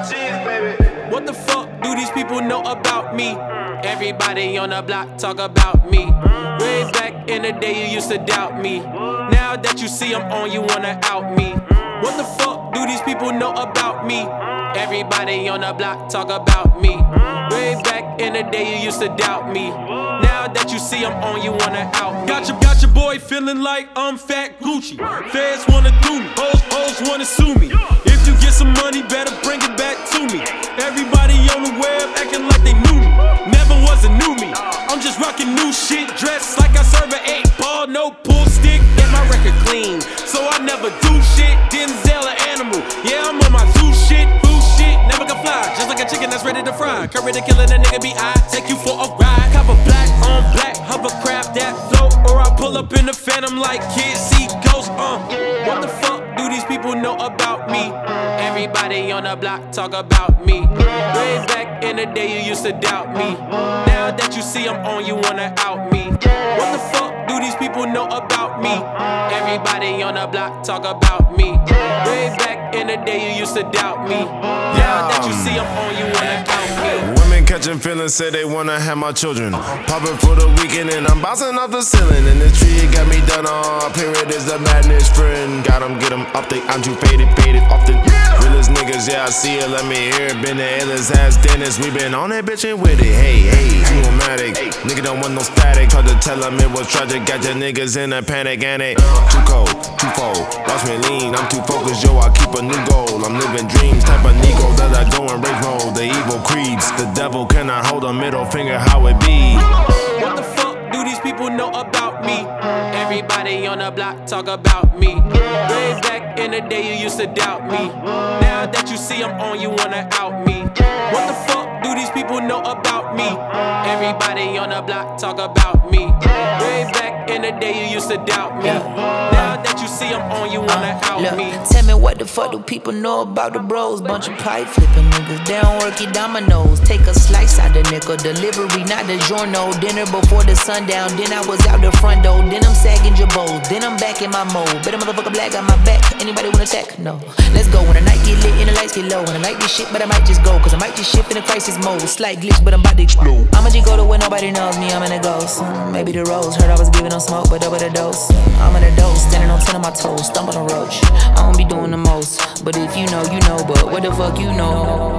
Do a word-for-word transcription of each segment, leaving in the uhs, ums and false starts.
What the fuck do these people know about me? Everybody on the block talk about me. Way back in the day you used to doubt me. Now that you see I'm on, you wanna out me. What the fuck do these people know about me? Everybody on the block talk about me. Way back in the day you used to doubt me. Now that you see I'm on, you wanna out me. Got your, got your boy feeling like I'm Fat Gucci. Feds wanna do me, hoes, hoes wanna sue me. If you get some money, better bring it back to me. Everybody on the web acting like they knew me. Never was a new me. I'm just rocking new shit, dressed like I serve an eight ball, no pool stick. Get my record clean, so I never do shit. Denzel an animal, yeah I'm on my zoo shit. Food shit, never can fly, just like a chicken that's ready to fry. Curry to kill it, that nigga be I take you for a ride. Cover black on black, hovercraft that float, or I pull up in the Phantom like kids see ghosts. Uh, what the fuck do these people know about me? Everybody on the block talk about me. Way back in the day you used to doubt me. Now that you see I'm on, you wanna out me. What the fuck do these people know about me? Everybody on the block talk about me. Way back in the day you used to doubt me. Now that you see I'm on, you wanna out me. Women catching feelings, say they wanna have my children. Poppin' for the weekend and I'm bouncing off the ceiling. And this tree got me done all. Period is the madness friend. Got 'em, get 'em up, they I'm too faded, faded often. Realest niggas, yeah I see it, let me hear it. Been the illest ass dentist, we been on it, bitchin' with it. Hey, hey, dramatic. Nigga don't want no static. Tried to tell 'em it was tragic. Got your niggas in a panic and it too cold, too fold. Watch me lean, I'm too focused, yo. I keep a new goal. I'm living dreams, type of Negro that I go in rage mode. The evil creeds, the devil cannot hold a middle finger. How it be? What the fuck do these people know about me? Everybody on the block talk about me. Way back in the day you used to doubt me. Now that you see I'm on, you wanna out me. What the fuck do these people know about me? Everybody on the block talk about me. Way back in the day you used to doubt me. Now that you see I'm on, you wanna out Look, me. tell me what the fuck do people know about the bros? Bunch of pipe flipping niggas, they don't work your dominoes. Take a slice out the nickel, delivery not the giorno. Dinner before the sundown, then I was out the front door. Then I'm sagging Jabos, then I'm back in my mode. Better motherfucker black got my back, anybody wanna attack? No. Let's go, when the night get lit and the lights get low. And I like this shit, but I might just go, cause I might just shift in a crisis mode. Slight glitch, but I'm about to explode. I'ma just go to where nobody knows me, I'm in a ghost. Mm, maybe the rose, heard I was giving them smoke, but over the dose. I'm in a dose, standing on ten of my toes, stumbling on roach. I don't be doing the most, but if you know, you know. But what the fuck you know?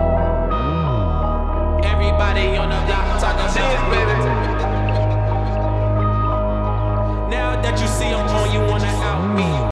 Everybody on the block talk about me. Now that you see I'm on, you wanna out me.